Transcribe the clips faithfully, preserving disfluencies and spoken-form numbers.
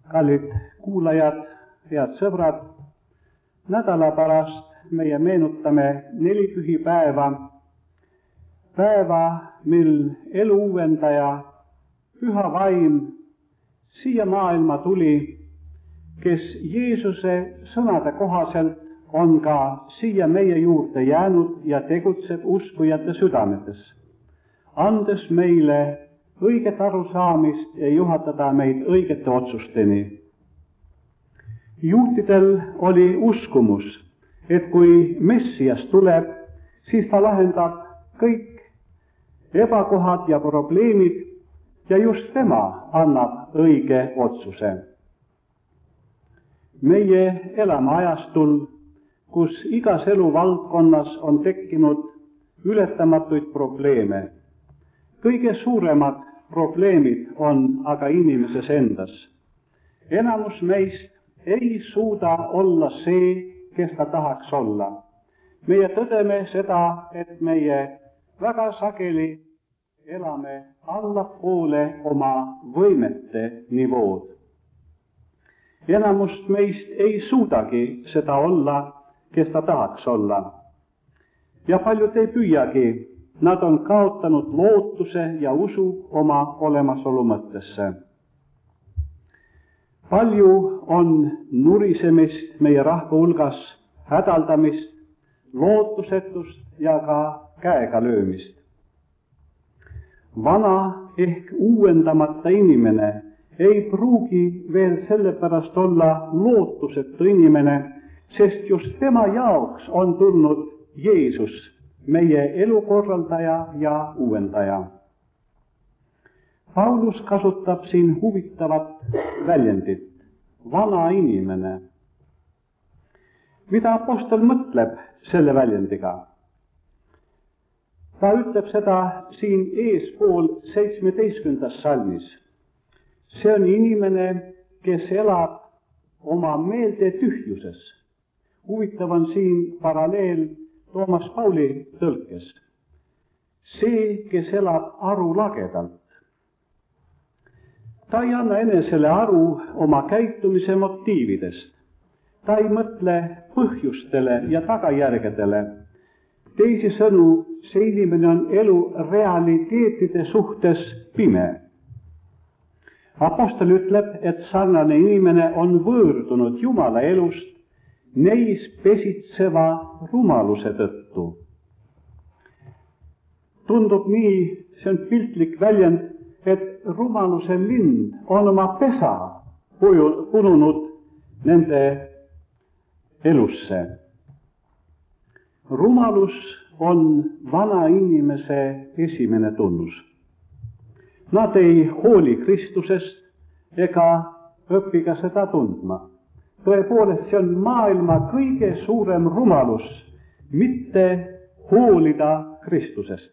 Kallid kuulajad, head sõbrad, nädala pärast meie meenutame neli pühipäeva, päeva, mil elu uuendaja, püha vaim siia maailma tuli, kes Jeesuse sõnade kohaselt on ka siia meie juurde jäänud ja tegutseb uskujate südametes, andes meile õiget arusaamist ja juhatada meid õigete otsusteni. Juutidel oli uskumus, et kui Messias tuleb, siis ta lahendab kõik ebakohad ja probleemid ja just tema annab õige otsuse. Meie elame ajastul, kus igas eluvaldkonnas on tekkinud ületamatuid probleeme. Kõige suuremad probleemid on aga inimeses endas. Enamus meist ei suuda olla see, kes ta tahaks olla. Meie tõdeme seda, et meie väga sageli elame allapoole oma võimete nivood. Enamust meist ei suudagi seda olla, kes ta tahaks olla. Ja paljud ei püüagi. Nad on kaotanud lootuse ja usu oma olemasolu mõttesse. Palju on nurisemist meie rahva hulgas, hädaldamist, lootusetust ja ka käega löömist. Vana ehk uuendamata inimene ei pruugi veel sellepärast olla lootusetu inimene, sest just tema jaoks on tulnud Jeesus, meie elukorraldaja ja uuendaja. Paulus kasutab siin huvitavat väljendit, vana inimene. Mida apostel mõtleb selle väljendiga? Ta ütleb seda siin eespool seitsmeteistkümnendas salmis. See on inimene, kes elab oma meelde tühjuses. Huvitav on siin paralleel Toomas Pauli tõlkes. See, kes elab arulagedalt. Ta ei anna enesele aru oma käitumise motiividest. Ta ei mõtle põhjustele ja tagajärgedele. Teisisõnu, see inimene on elu realiteetide suhtes pime. Apostel ütleb, et sarnane inimene on võõrdunud Jumala elust neis pesitseva rumaluse tõttu. Tundub nii, see on piltlik väljend, et rumaluse lind on oma pesa pununud nende elusse. Rumalus on vana inimese esimene tunnus. Nad ei hooli Kristusest ega õpi ka seda tundma. Tõepoolest, see on maailma kõige suurem rumalus, mitte hoolida Kristusest.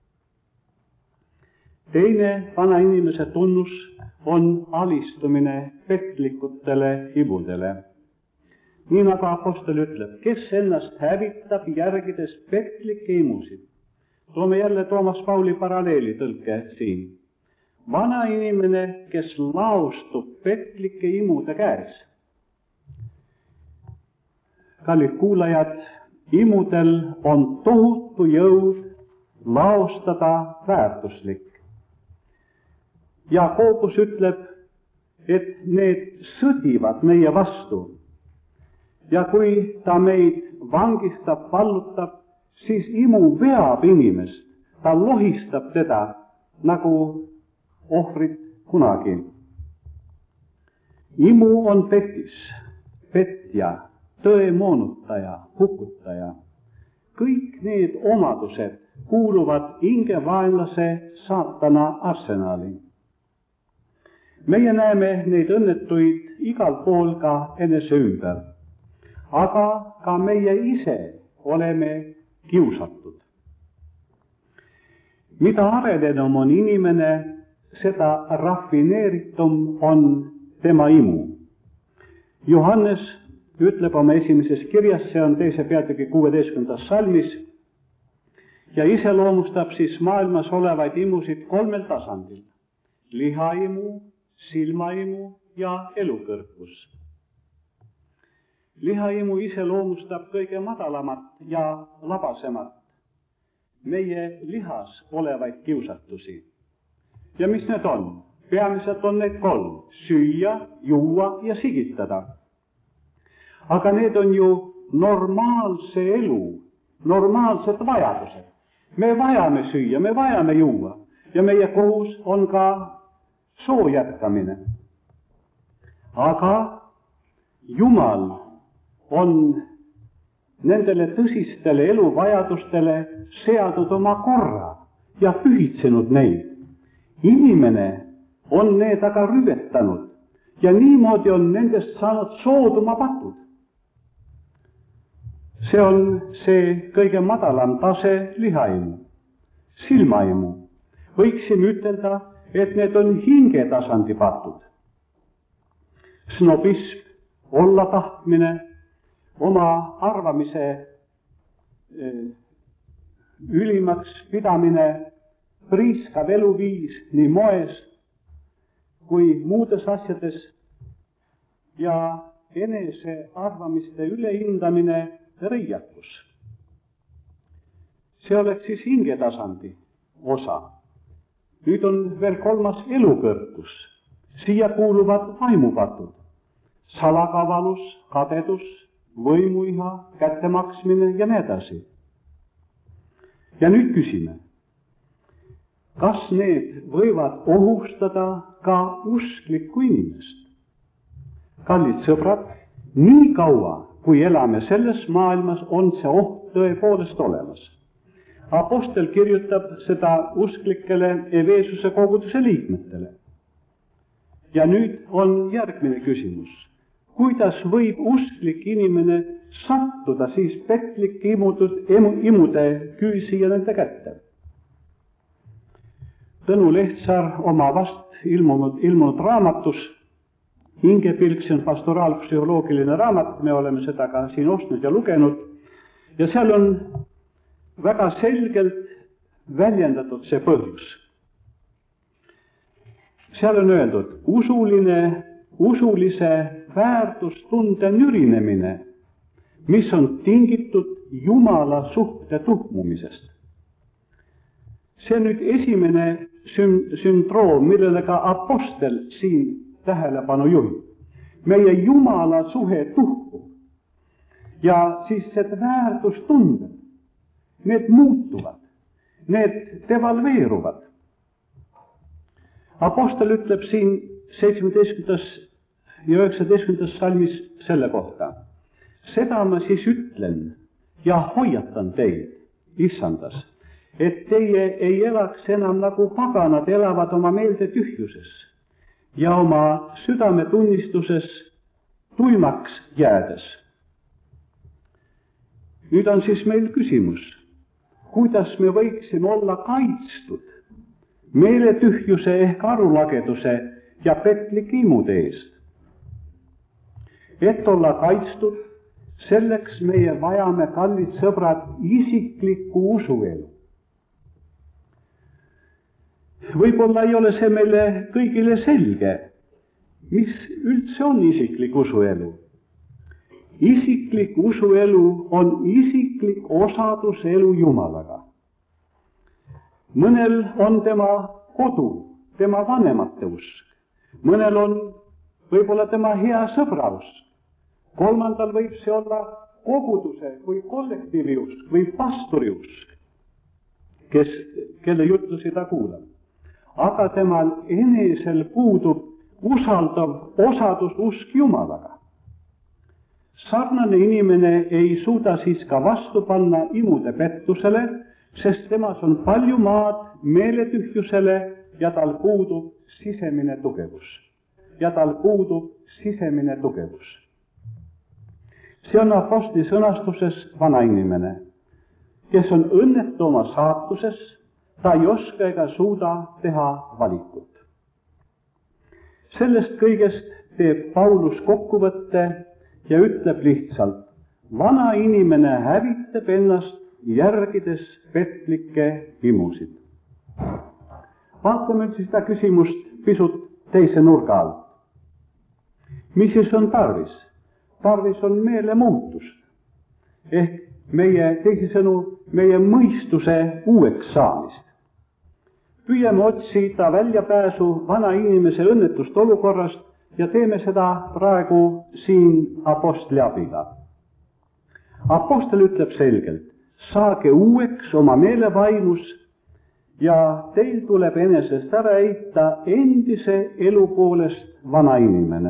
Teine vana inimese tunnus on alistumine petlikutele ibudele. Nii nagu apostel ütleb, kes ennast hävitab järgides petlikke imusid. Toome jälle Toomas Pauli paralleeli tõlke siin. Vana inimene, kes laostub petlike imude käes. Kallid kuulajad, imudel on tohutu jõud laostada väärtuslik. Jaakobus ütleb, et need sõdivad meie vastu. Ja kui ta meid vangistab, vallutab, siis imu veab inimest. Ta lohistab teda nagu ohvrit kunagi. Imu on petis, petja, tõe moonutaja, hukutaja. Kõik need omadused kuuluvad hingevaenlase saatana arsenali. Meie näeme neid õnnetuid igal pool ka enese ümber, aga ka meie ise oleme kiusatud. Mida arenenum on inimene, seda rafineeritum on tema imu. Johannes ütleb oma esimeses kirjas, see on teise peatüki kuueteistkümnendas salmis, ja iseloomustab siis maailmas olevaid imusid kolmel tasandil. Lihaimu, silmaimu ja elukõrgus. Lihaimu iseloomustab kõige madalamat ja labasemat, meie lihas olevaid kiusatusi. Ja mis need on? Peamiselt on need kolm: süüa, juua ja sigitada. Aga need on ju normaalse elu, normaalsed vajadused. Me vajame süüa, me vajame juua ja meie kohus on ka soo jätkamine. Aga Jumal on nendele tõsistele eluvajadustele seadnud oma korra ja pühitsenud neid. Inimene on need aga rüvetanud ja niimoodi on nendest saanud sooduma patud. See on see kõige madalam tase lihaimu, silmaimu. Võiksime ütelda, et need on hingetasandi patud. Snobism, olla tahtmine, oma arvamise ülimaks pidamine, priiskav eluviis nii moes kui muudes asjades ja enese arvamiste ülehindamine reiakus. See oleks siis hingetasandi osa. Nüüd on veel kolmas elukõrgus. Siia kuuluvad vaimupatud, salakavalus, kadedus, võimuiha, kättemaksmine ja nii edasi. Ja nüüd küsime, kas need võivad ohustada ka usklikku inimest? Kallid sõbrad, nii kaua, kui elame selles maailmas, on see oht tõepoolest olemas. Apostel kirjutab seda usklikele Efesuse koguduse liikmetele. Ja nüüd on järgmine küsimus. Kuidas võib usklik inimene sattuda siis petlike imude küüsi ja nende kätte? Tõnu Lehtsaar oma vast ilmunud, ilmunud raamatus Hingepilk, see on pastoraalpsühholoogiline raamat, me oleme seda ka siin ostnud ja lugenud, ja seal on väga selgelt väljendatud see põhjus. Seal on öeldud, usuline, usulise väärtustunde nürinemine, mis on tingitud Jumala suhte tuhmumisest. See on nüüd esimene sündroom, millele ka apostel siin tähelepanu juhib. Meie Jumala suhe tuhkub ja siis need väärtustunded, need muutuvad, need devalveeruvad. Apostel ütleb siin seitsmeteistkümnendas ja üheksateistkümnendas salmis selle kohta. Seda ma siis ütlen ja hoiatan teid, issandas, et teie ei elaks enam nagu paganad elavad oma meelde tühjuses ja oma südametunnistuses tuimaks jäädes. Nüüd on siis meil küsimus, kuidas me võiksime olla kaitstud meeletühjuse ehk arulageduse ja petlike imude eest. Et olla kaitstud, selleks meie vajame, kallid sõbrad, isiklikku usuelu. Võib-olla ei ole see meile kõigile selge, mis üldse on isiklik usuelu. Isiklik usuelu on isiklik osadus elu Jumalaga. Mõnel on tema kodu, tema vanemate usk. Mõnel on võib-olla tema hea sõbra usk. Kolmandal võib see olla koguduse või kollektiivi usk või pastori usk, kes, kelle jutlusi ta kuulab. Aga temal enesel puudub usaldav osadus usk Jumalaga. Sarnane inimene ei suuda siis ka vastu panna imude pettusele, sest temas on palju maad meeletühjusele ja tal puudub sisemine tugevus. Ja tal puudub sisemine tugevus. See on apostli sõnastuses vana inimene, kes on õnnetu oma saatuses, ta ei oska ega suuda teha valikut. Sellest kõigest teeb Paulus kokkuvõtte ja ütleb lihtsalt, vana inimene hävitab ennast järgides petlikke imusid. Vaatame nüüd seda küsimust pisut teise nurga alt. mis siis on tarvis? Tarvis on meelemuutust. Ehk meie, teisisõnu, meie mõistuse uueks saamist. Püüame otsida väljapääsu vana inimese õnnetust olukorrast ja teeme seda praegu siin apostli abiga. Apostel ütleb selgelt, saage uueks oma meelevaimus ja teil tuleb enesest ära heita endise elu poolest vana inimene.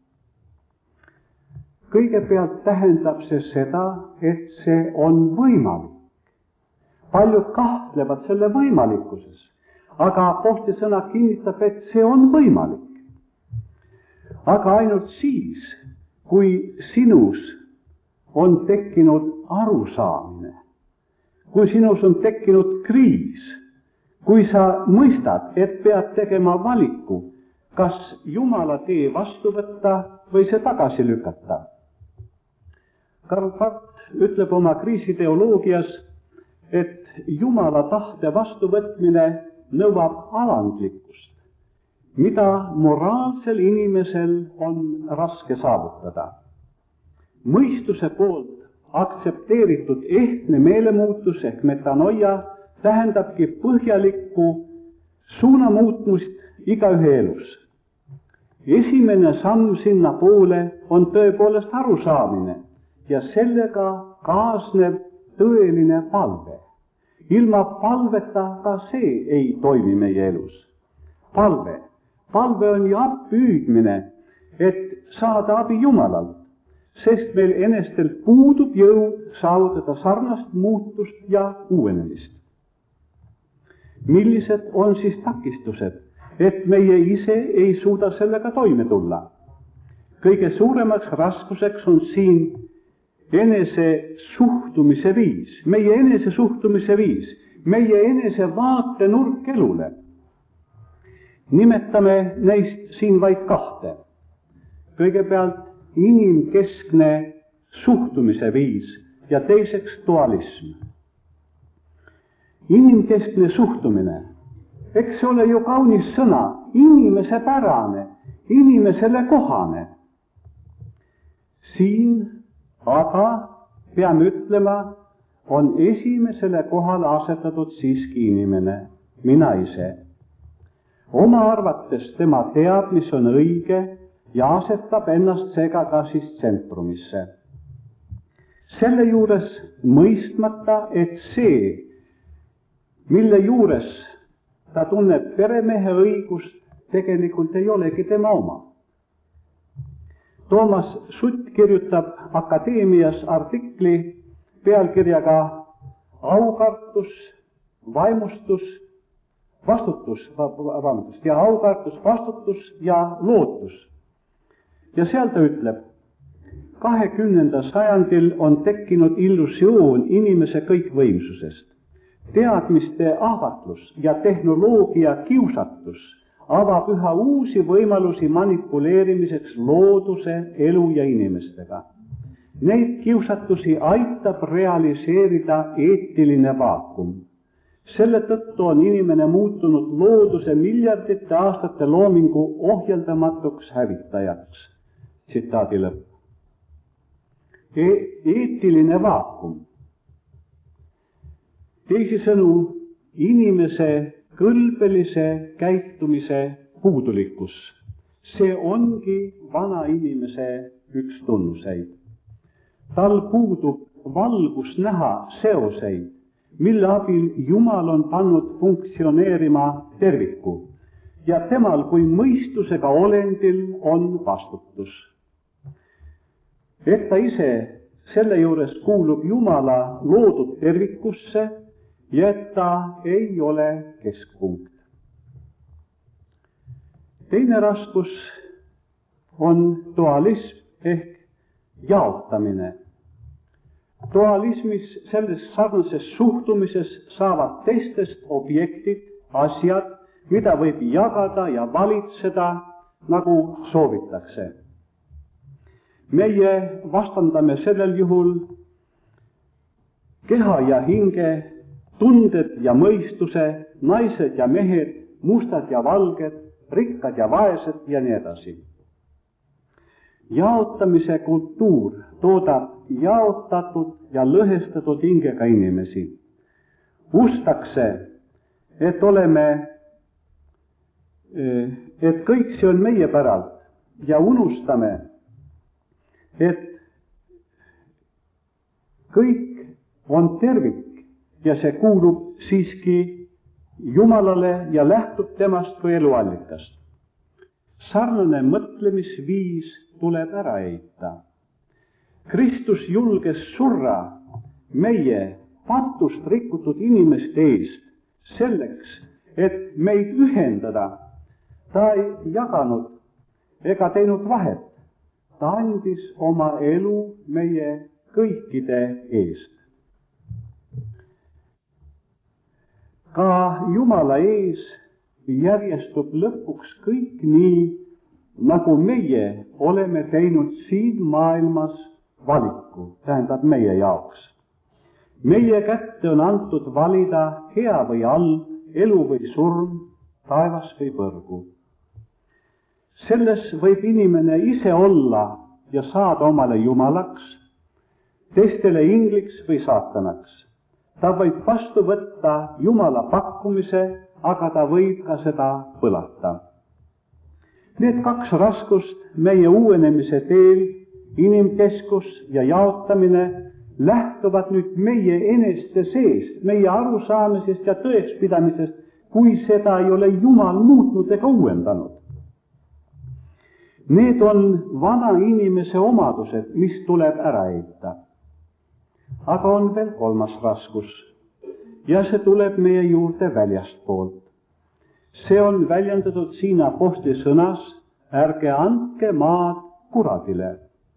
Kõigepealt tähendab see seda, et see on võimalik. Paljud kahtlevad selle võimalikkuses, aga apostli sõna kinnitab, et see on võimalik. Aga ainult siis, kui sinus on tekkinud arusaamine, kui sinus on tekkinud kriis, kui sa mõistad, et pead tegema valiku, kas Jumala tee vastu võtta või see tagasi lükata. Karl Barth ütleb oma kriisiteoloogias, et Jumala tahte vastuvõtmine nõuab alandlikkust, mida moraalsel inimesel on raske saavutada. Mõistuse poolt aktsepteeritud ehtne meelemuutus ehk metanoia tähendabki põhjalikku suunamuutmust igaühe elus. Esimene samm sinna poole on tõepoolest arusaamine ja sellega kaasneb tõeline palve. Ilma palveta ka see ei toimi meie elus. Palve. Palve on ju appüüdmine, et saada abi Jumalalt, sest meil enestel puudub jõud saavutada sarnast muutust ja uuenemist. Millised on siis takistused, et meie ise ei suuda sellega toime tulla? Kõige suuremaks raskuseks on siin enese suhtumise viis, meie enese suhtumise viis, meie enese vaatenurk elule. Nimetame neist siin vaid kahte. Kõigepealt inimkeskne suhtumise viis ja teiseks dualism. Inimkeskne suhtumine, eks see ole ju kaunis sõna, inimese pärane, inimesele kohane. Siin aga, peame ütlema, on esimesele kohale asetatud siiski inimene, mina ise. Oma arvates tema teab, mis on õige ja asetab ennast seega ka siis tsentrumisse. Selle juures mõistmata, et see, mille juures ta tunneb peremehe õigust, tegelikult ei olegi tema oma. Toomas Sutt kirjutab Akadeemias artikli pealkirjaga aukartus, vaimustus, vastutus, vabandust, ja aukartus, vastutus ja lootus. Ja seal ta ütleb, kahekümnendal sajandil on tekkinud illusioon inimese kõikvõimsusest. Teadmiste ahvatlus ja tehnoloogia kiusatus avab üha uusi võimalusi manipuleerimiseks looduse, elu ja inimestega. Neid kiusatusi aitab realiseerida eetiline vaakum. Selle tõttu on inimene muutunud looduse miljardite aastate loomingu ohjeldamatuks hävitajaks. Tsitaadi lõpp. E eetiline vaakum. Teisisõnu, inimese kõlbelise käitumise puudulikkus. See ongi vana inimese üks tunnuseid. Tal puudub valgus näha seoseid, mille abil Jumal on pannud funktsioneerima terviku ja temal kui mõistusega olendil on vastutus. Et ta ise selle juures kuulub Jumala loodud tervikusse ja et ta ei ole keskpunkt. Teine raskus on dualism ehk jaotamine. Dualismis, selles sarnases suhtumises saavad teistest objektid, asjad, mida võib jagada ja valitseda, nagu soovitakse. Meie vastandame sellel juhul keha ja hinge, tunded ja mõistuse, naised ja mehed, mustad ja valged, rikkad ja vaesed ja nii edasi. Jaotamise kultuur toodab jaotatud ja lõhestatud hingega inimesi. Ustakse, et oleme, et kõik see on meie päralt ja unustame, et kõik on tervik ja see kuulub siiski Jumalale ja lähtub temast kui eluallikast. Sarnane mõtlemisviis tuleb ära heita. Kristus julges surra meie patust rikutud inimeste eest selleks, et meid ühendada. Ta ei jaganud ega teinud vahet. Ta andis oma elu meie kõikide eest. Ka Jumala ees järjestub lõpuks kõik nii, nagu meie oleme teinud siin maailmas valiku, tähendab meie jaoks. Meie kätte on antud valida hea või halb, elu või surm, taevas või põrgu. Selles võib inimene ise olla ja saada omale jumalaks, teistele ingliks või saatanaks. Ta võib vastu võtta Jumala pakkumise, aga ta võib ka seda põlata. Need kaks raskust meie uuenemise teel, inimkeskus ja jaotamine, lähtuvad nüüd meie eneste seest, meie arusaamisest ja tõekspidamisest, kui seda ei ole Jumal muutnud ega uuendanud. Need on vana inimese omadused, mis tuleb ära heita. Aga on veel kolmas raskus ja see tuleb meie juurde väljastpoolt. See on väljendatud siin apostli sõnas, ärge andke maad kuradile.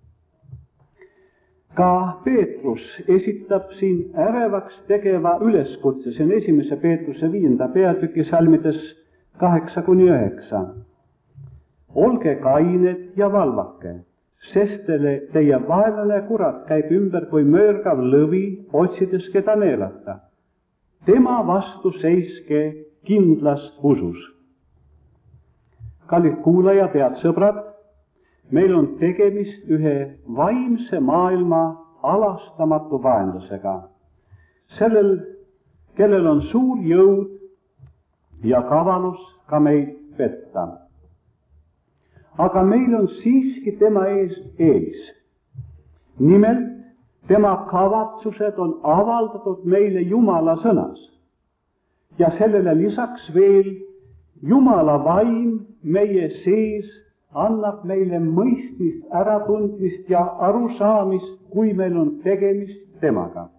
Ka Peetrus esitab siin ärevaks tegeva üleskutse, see on esimese Peetruse viienda peatüki salmides kaheksa kuni üheksa. Olge kained ja valvake, sest teie vaenlane kurat käib ümber kui möörgav lõvi, otsides keda neelata. Tema vastu seiske kindlas usus. Kallid kuulajad, head sõbrad, meil on tegemist ühe vaimse maailma alastamatu vaenlasega. Sellel, kellel on suur jõud ja kavalus ka meid petta. Aga meil on siiski tema ees ees. Nimelt, tema kavatsused on avaldatud meile Jumala sõnas. Ja sellele lisaks veel Jumala vaim meie sees annab meile mõistmist, äratundmist ja arusaamist, kui meil on tegemist temaga.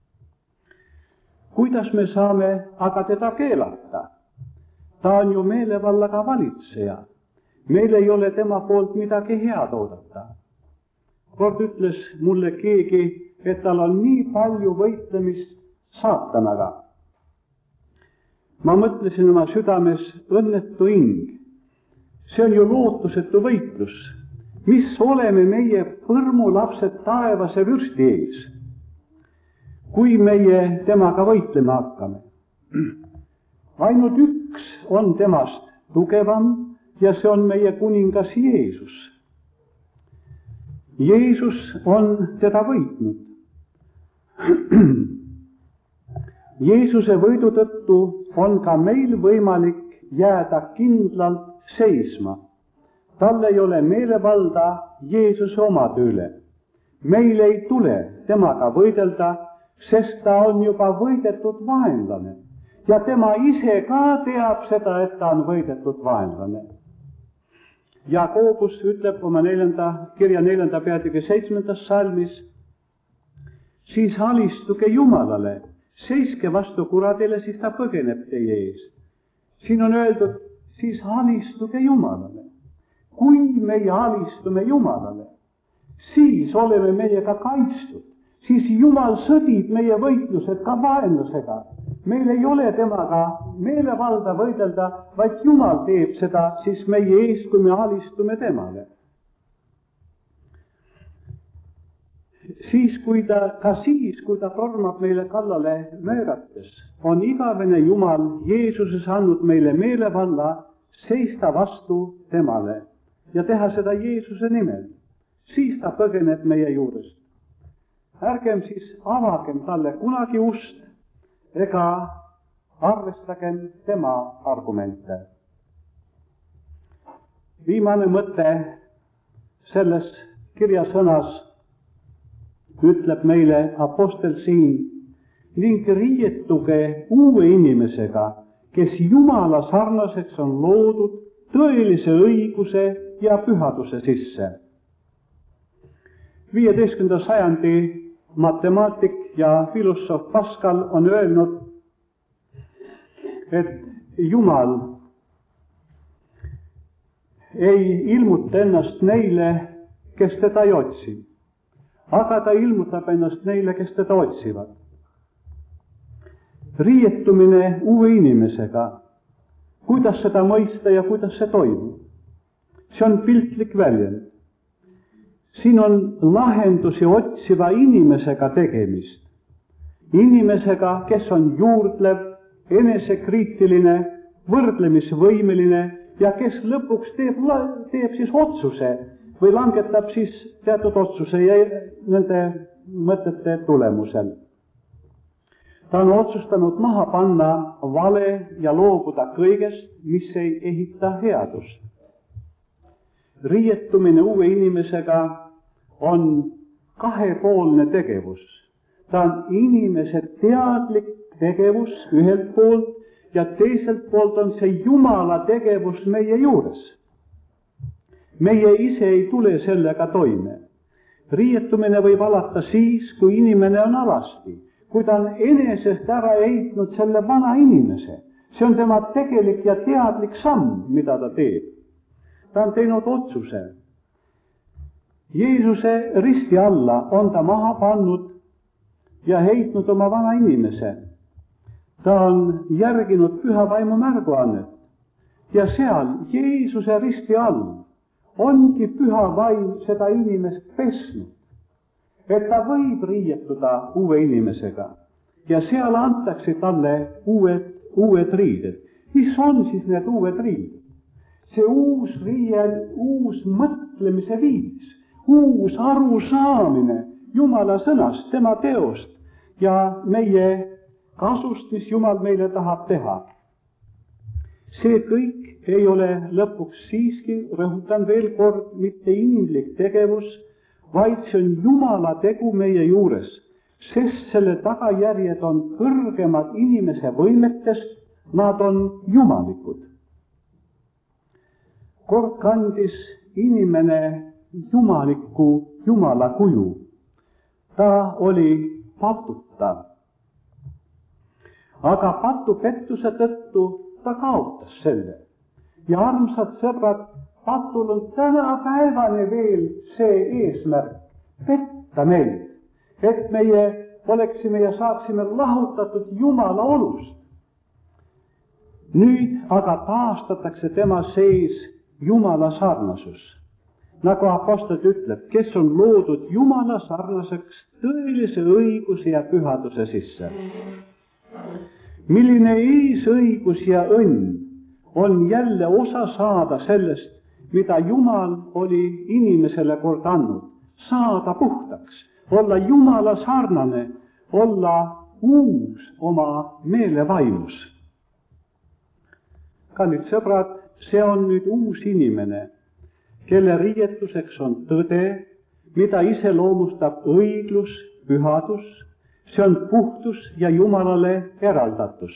Kuidas me saame aga teda keelata? Ta on ju meelevallaga valitseja. Meil ei ole tema poolt midagi head oodata. Kord ütles mulle keegi, et tal on nii palju võitlemist saatanaga. Ma mõtlesin oma südames, õnnetu hing. See on ju lootusetu võitlus. Mis oleme meie põrmulapsed taevase vürsti ees, kui meie temaga võitlema hakkame? Ainult üks on temast tugevam, ja see on meie kuningas Jeesus. Jeesus on teda võitnud. Jeesuse võidu tõttu on ka meil võimalik jääda kindlalt seisma. Tal ei ole meelevalda Jeesuse omade üle. Meil ei tule temaga võidelda, sest ta on juba võidetud vaenlane. Ja tema ise ka teab seda, et ta on võidetud vaenlane. Jaakobus ütleb oma neljanda, kirja neljanda peatüki seitsmendas salmis, siis alistuge Jumalale, seiske vastu kuradile, siis ta põgeneb teie ees. Siin on öeldud, siis alistuge Jumalale. Kui meie alistume Jumalale, siis oleme meiega kaitstud. Siis Jumal sõdib meie võitlused ka vaenlasega. Meil ei ole temaga meelevalda võidelda, vaid Jumal teeb seda siis meie eest, kui me alistume temale. Siis, kui ta, ka siis, kui ta tormab meile kallale möörates, on igavene Jumal Jeesuses andnud meile meelevalla seista vastu temale ja teha seda Jeesuse nimel. siis ta põgeneb meie juurest. Ärgem siis avagem talle kunagi ust ega arvestagem tema argumente. Viimane mõte selles kirjasõnas ütleb meile apostel siin: ning riietuge uue inimesega, kes Jumala sarnaseks on loodud tõelise õiguse ja pühaduse sisse. viieteistkümnenda sajandi matemaatik ja filosoof Pascal on öelnud, et Jumal ei ilmuta ennast neile, kes teda ei otsi, aga ta ilmutab ennast neile, kes teda otsivad. Riietumine uue inimesega, kuidas seda mõista ja kuidas see toimub? See on piltlik väljend. Siin on lahendusi otsiva inimesega tegemist. Inimesega, kes on juurdlev, enesekriitiline, võrdlemisvõimeline ja kes lõpuks teeb, teeb siis otsuse või langetab siis teatud otsuse ja nende mõtete tulemusel. Ta on otsustanud maha panna vale ja loobuda kõigest, mis ei ehita headust. Riietumine uue inimesega on kahepoolne tegevus. Ta on inimese teadlik tegevus ühelt poolt ja teiselt poolt on see Jumala tegevus meie juures. Meie ise ei tule sellega toime. Riietumine võib alata siis, kui inimene on alasti, kui ta on enesest ära heitnud selle vana inimese. See on tema tegelik ja teadlik samm, mida ta teeb. Ta on teinud otsuse. Jeesuse risti alla on ta maha pannud ja heitnud oma vana inimese. Ta on järginud püha vaimu märguannet ja seal Jeesuse risti all ongi püha vaim seda inimest pesnud, et ta võib riietuda uue inimesega ja seal antakse talle uued, uued riided. Mis on siis need uued riided? See uus riiel, uus mõtlemise viis, uus arusaamine Jumala sõnast, tema teost ja meie kasust, mis Jumal meile tahab teha. See kõik ei ole lõpuks siiski, rõhutan veel kord, mitte inimlik tegevus, vaid see on Jumala tegu meie juures, sest selle tagajärjed on kõrgemad inimese võimetest, nad on jumalikud. Kord kandis inimene jumalikku Jumala kuju. Ta oli patuta. Aga patupettuse tõttu ta kaotas selle. Ja armsad sõbrad, patul on tänapäevani veel see eesmärk, petta meid, et meie oleksime ja saaksime lahutatud Jumala olust. Nüüd aga taastatakse tema sees Jumala sarnasus. Nagu apostel ütleb, kes on loodud Jumala sarnaseks tõelise õiguse ja pühaduse sisse. Milline eesõigus ja õnn on jälle osa saada sellest, mida Jumal oli inimesele kord andnud. Saada puhtaks, olla Jumala sarnane, olla uus oma meelevaimus. Kallid sõbrad, see on nüüd uus inimene, kelle riietuseks on tõde, mida iseloomustab õiglus, pühadus, see on puhtus ja Jumalale eraldatus.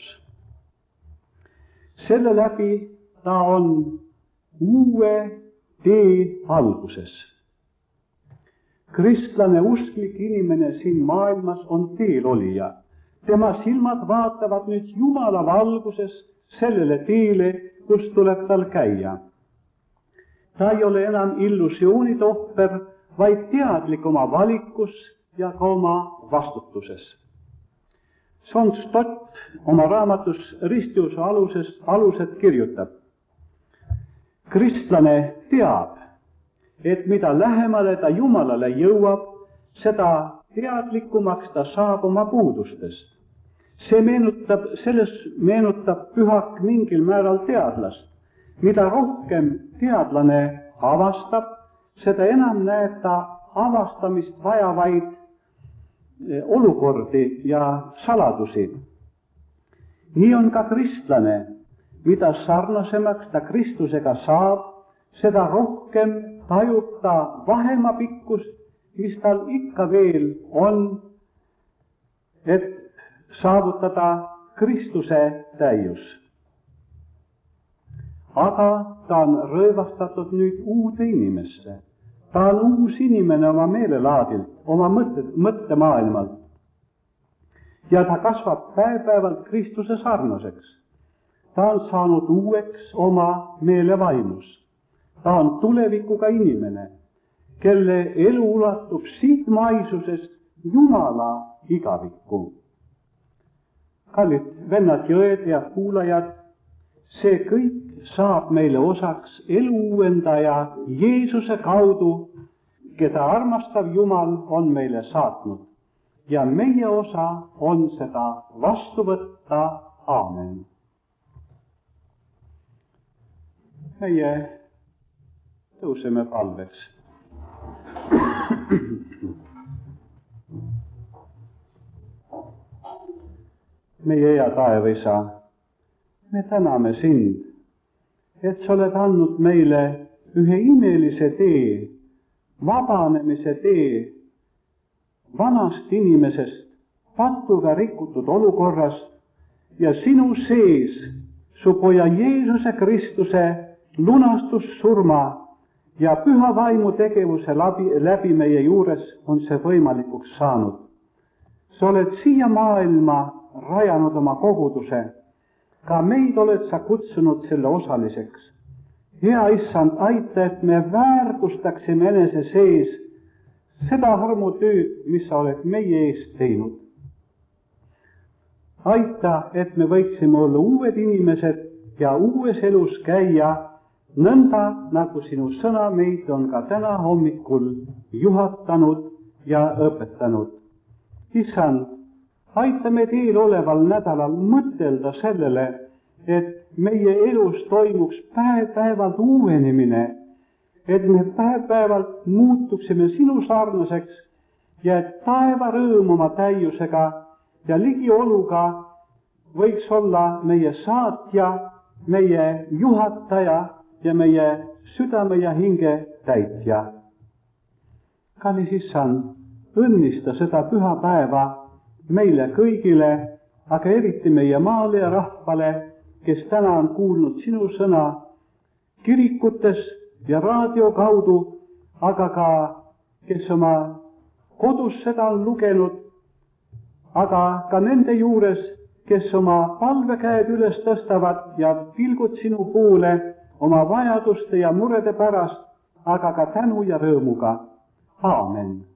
Selle läbi ta on uue tee alguses. Kristlane usklik inimene siin maailmas on teelolija. Tema silmad vaatavad nüüd Jumala valguses sellele teele, kus tuleb tal käia. Ta ei ole enam illusioonide ohver, vaid teadlik oma valikus ja ka oma vastutuses. John Stott oma raamatus Ristiuse aluses, alused kirjutab. Kristlane teab, et mida lähemale ta Jumalale jõuab, seda teadlikumaks ta saab oma puudustest. See meenutab, selles meenutab pühak mingil määral teadlast. Mida rohkem teadlane avastab, seda enam näeb ta avastamist vajavaid olukordi ja saladusi. Nii on ka kristlane, mida sarnasemaks ta Kristusega saab, seda rohkem tajub ta vahemapikkust, mis tal ikka veel on, et saavutada Kristuse täius. Aga ta on rõivastatud nüüd uude inimesse. Ta on uus inimene oma meelelaadilt, oma mõtte, mõttemaailmalt. Ja ta kasvab päev-päevalt Kristuse sarnaseks. Ta on saanud uueks oma meelevaimus. Ta on tulevikuga inimene, kelle elu ulatub siit maisusest Jumala igavikku. Kallid vennad ja õed ja kuulajad, see kõik saab meile osaks elu uuendaja Jeesuse kaudu, keda armastav Jumal on meile saatnud. Ja meie osa on seda vastu võtta. Aamen. Meie tõuseme palveks. Meie hea taevaisa, me täname sind, et sa oled andnud meile ühe imelise tee, vabanemise tee vanast inimesest, patuga rikutud olukorrast ja sinu sees su poja Jeesuse Kristuse lunastussurma ja püha vaimu tegevuse läbi, läbi meie juures on see võimalikuks saanud. Sa oled siia maailma rajanud oma koguduse, ka meid oled sa kutsunud selle osaliseks. Hea Issand, aita, et me väärtustaksime enese sees seda armutüüd, mis sa oled meie eest teinud. Aita, et me võiksime olla uued inimesed ja uues elus käia, nõnda nagu sinu sõna meid on ka täna hommikul juhatanud ja õpetanud. Issand, aita meid eeloleval nädalal mõtelda sellele, et meie elus toimuks päev-päevalt uuenemine, et me päev-päevalt muutuksime sinu sarnaseks ja et taeva rõõm oma täiusega ja ligioluga võiks olla meie saatja, meie juhataja ja meie südame ja hinge täitja. Kallis Issand, õnnista seda püha päeva meile kõigile, aga eriti meie maale ja rahvale, kes täna on kuulnud sinu sõna kirikutes ja raadio kaudu, aga ka kes oma kodus seda on lugenud, aga ka nende juures, kes oma palvekäed üles tõstavad ja pilgud sinu poole oma vajaduste ja murede pärast, aga ka tänu ja rõõmuga. Aamen.